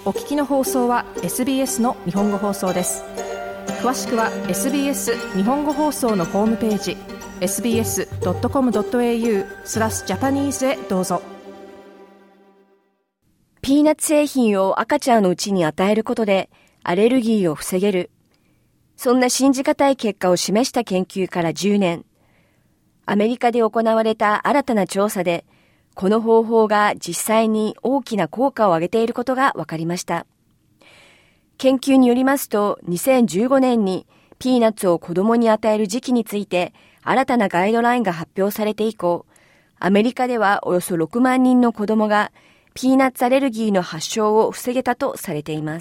お聞きの放送は SBS の日本語放送です。詳しくは SBS 日本語放送のホームページ sbs.com.au/Japanese へどうぞ。 ピーナッツ製品を赤ちゃんのうちに与えることでアレルギーを防げる。そんな信じがたい結果を示した研究から10年。アメリカで行われた新たな調査で、この方法が実際に大きな効果を上げていることが分かりました。研究によりますと、2015年にピーナッツを子供に与える時期について新たなガイドラインが発表されて以降、アメリカではおよそ6万人の子供がピーナッツアレルギーの発症を防げたとされています。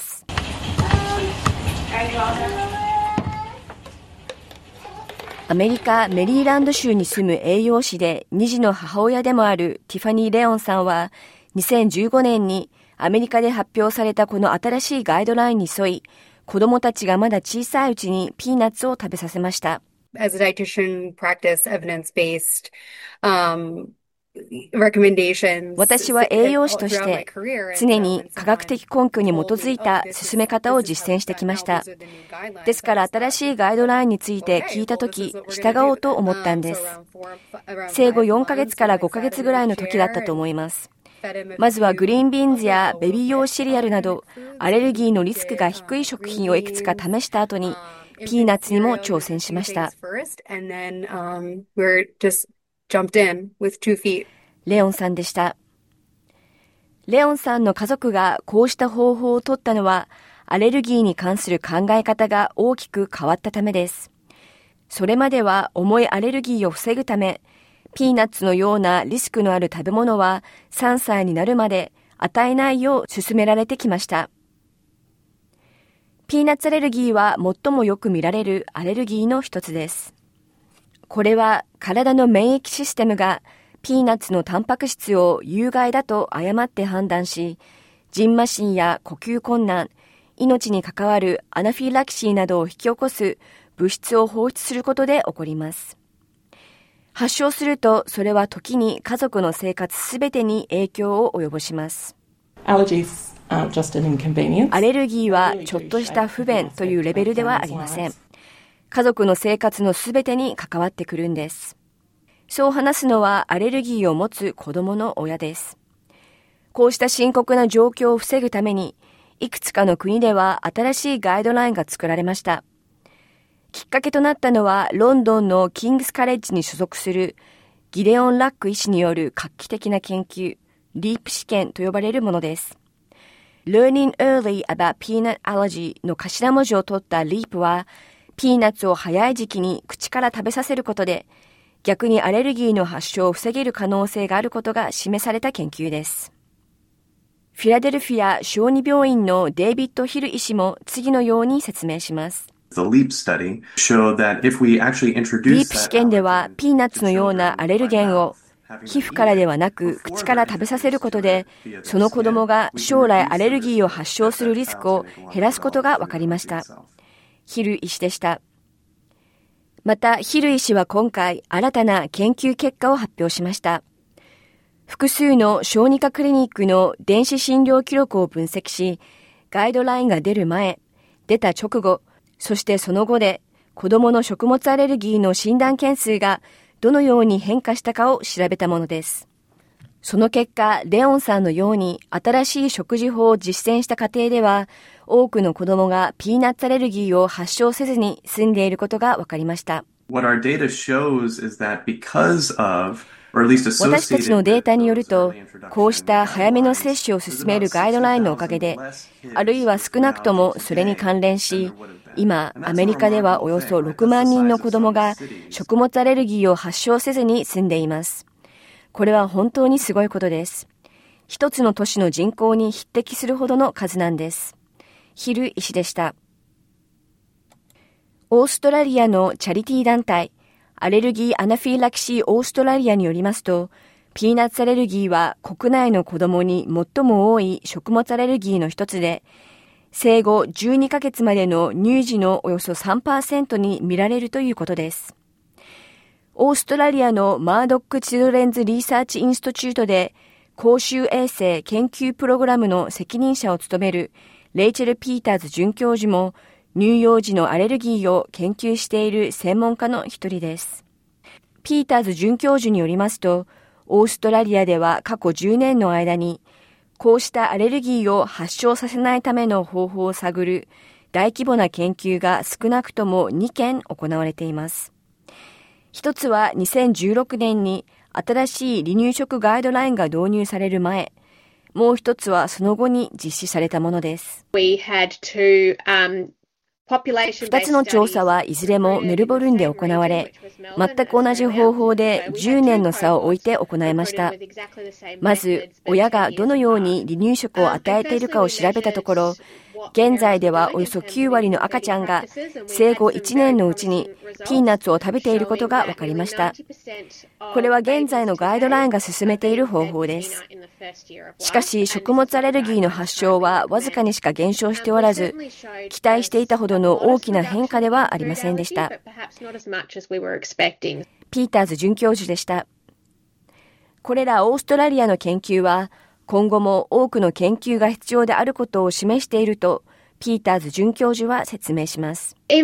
アメリカ・メリーランド州に住む栄養士で2児の母親でもあるティファニー・レオンさんは、2015年にアメリカで発表されたこの新しいガイドラインに沿い、子供たちがまだ小さいうちにピーナッツを食べさせました。 As a dietitian, practice evidence-based, 私は栄養士として常に科学的根拠に基づいた進め方を実践してきました。ですから新しいガイドラインについて聞いたとき従おうと思ったんです。生後4ヶ月から5ヶ月ぐらいの時だったと思います。まずはグリーンビーンズやベビー用シリアルなどアレルギーのリスクが低い食品をいくつか試した後にピーナッツにも挑戦しました。レオンさんでした。レオンさんの家族がこうした方法を取ったのは、アレルギーに関する考え方が大きく変わったためです。それまでは重いアレルギーを防ぐため、ピーナッツのようなリスクのある食べ物は3歳になるまで与えないよう勧められてきました。ピーナッツアレルギーは最もよく見られるアレルギーの一つです。これは体の免疫システムがピーナッツのタンパク質を有害だと誤って判断し、蕁麻疹や呼吸困難、命に関わるアナフィラキシーなどを引き起こす物質を放出することで起こります。発症すると、それは時に家族の生活すべてに影響を及ぼします。アレルギーはちょっとした不便というレベルではありません。家族の生活のすべてに関わってくるんです。そう話すのはアレルギーを持つ子供の親です。こうした深刻な状況を防ぐために、いくつかの国では新しいガイドラインが作られました。きっかけとなったのは、ロンドンのキングスカレッジに所属するギデオン・ラック医師による画期的な研究、リープ試験と呼ばれるものです。Learning Early About Peanut Allergy の頭文字を取ったリープは、ピーナッツを早い時期に口から食べさせることで、逆にアレルギーの発症を防げる可能性があることが示された研究です。フィラデルフィア小児病院のデイビッド・ヒル医師も次のように説明します。リープ試験ではピーナッツのようなアレルゲンを皮膚からではなく口から食べさせることで、その子供が将来アレルギーを発症するリスクを減らすことが分かりました。ヒル医師でした。また、ヒル医師は今回新たな研究結果を発表しました。複数の小児科クリニックの電子診療記録を分析し、ガイドラインが出る前、出た直後、そしてその後で子供の食物アレルギーの診断件数がどのように変化したかを調べたものです。その結果、レオンさんのように新しい食事法を実践した家庭では、多くの子供がピーナッツアレルギーを発症せずに済んでいることが分かりました。私たちのデータによると、こうした早めの接種を進めるガイドラインのおかげで、あるいは少なくともそれに関連し、今、アメリカではおよそ6万人の子供が食物アレルギーを発症せずに済んでいます。これは本当にすごいことです。一つの都市の人口に匹敵するほどの数なんです。ヒル医師でした。オーストラリアのチャリティー団体、アレルギーアナフィラキシーオーストラリアによりますと、ピーナッツアレルギーは国内の子供に最も多い食物アレルギーの一つで、生後12ヶ月までの乳児のおよそ 3% に見られるということです。オーストラリアのマードック・チルドレンズ・リサーチ・インストチュートで公衆衛生研究プログラムの責任者を務めるレイチェル・ピーターズ准教授も乳幼児のアレルギーを研究している専門家の一人です。ピーターズ准教授によりますと、オーストラリアでは過去10年の間にこうしたアレルギーを発症させないための方法を探る大規模な研究が少なくとも2件行われています。一つは2016年に新しい離乳食ガイドラインが導入される前、もう一つはその後に実施されたものです。2つの調査はいずれもメルボルンで行われ、全く同じ方法で10年の差を置いて行いました。まず、親がどのように離乳食を与えているかを調べたところ、現在ではおよそ9割の赤ちゃんが生後1年のうちにピーナッツを食べていることが分かりました。これは現在のガイドラインが進めている方法です。しかし、食物アレルギーの発症はわずかにしか減少しておらず、期待していたほどの大きな変化ではありませんでした。ピーターズ准教授でした。これらオーストラリアの研究は、今後も多くの研究が必要であることを示していると、ピーターズ准教授は説明します。オ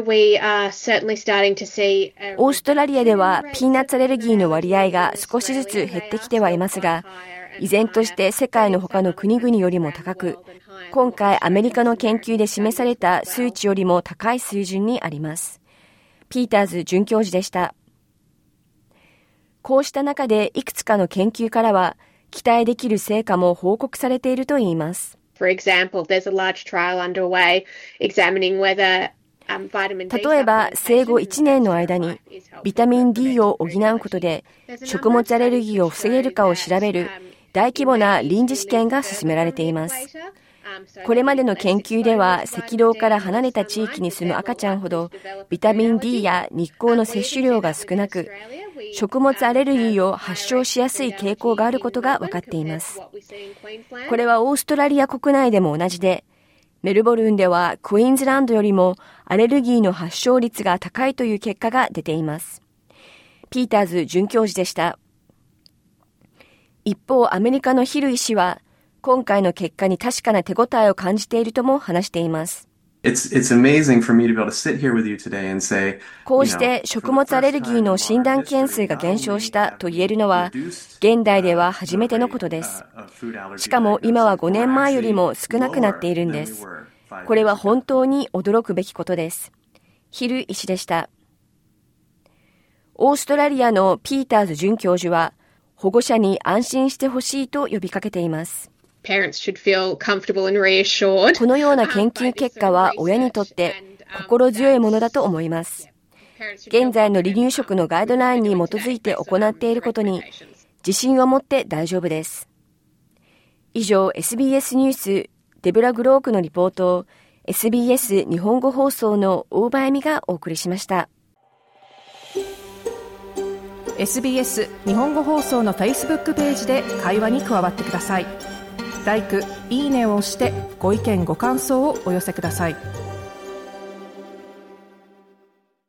ーストラリアではピーナッツアレルギーの割合が少しずつ減ってきてはいますが、依然として世界の他の国々よりも高く、今回アメリカの研究で示された数値よりも高い水準にあります。ピーターズ准教授でした。こうした中でいくつかの研究からは、期待できる成果も報告されているといいます。例えば、生後1年の間にビタミン D を補うことで食物アレルギーを防げるかを調べる大規模な臨時試験が進められています。これまでの研究では赤道から離れた地域に住む赤ちゃんほどビタミン D や日光の摂取量が少なく、食物アレルギーを発症しやすい傾向があることが分かっています。これはオーストラリア国内でも同じで、メルボルンではクイーンズランドよりもアレルギーの発症率が高いという結果が出ています。ピーターズ准教授でした。一方、アメリカのヒル医師は、今回の結果に確かな手応えを感じているとも話しています。こうして食物アレルギーの診断件数が減少したと言えるのは、現代では初めてのことです。しかも今は5年前よりも少なくなっているんです。これは本当に驚くべきことです。ヒル医師でした。オーストラリアのピーターズ准教授は、保護者に安心してほしいと呼びかけています。このような研究結果は親にとって心強いものだと思います。現在の離乳食のガイドラインに基づいて行っていることに自信を持って大丈夫です。以上、SBS ニュースデブラ・グロークのリポートを SBS 日本語放送の大場恵美がお送りしました。 SBS 日本語放送の Facebook ページで会話に加わってください。LIKE、いいねを押してご意見ご感想をお寄せください。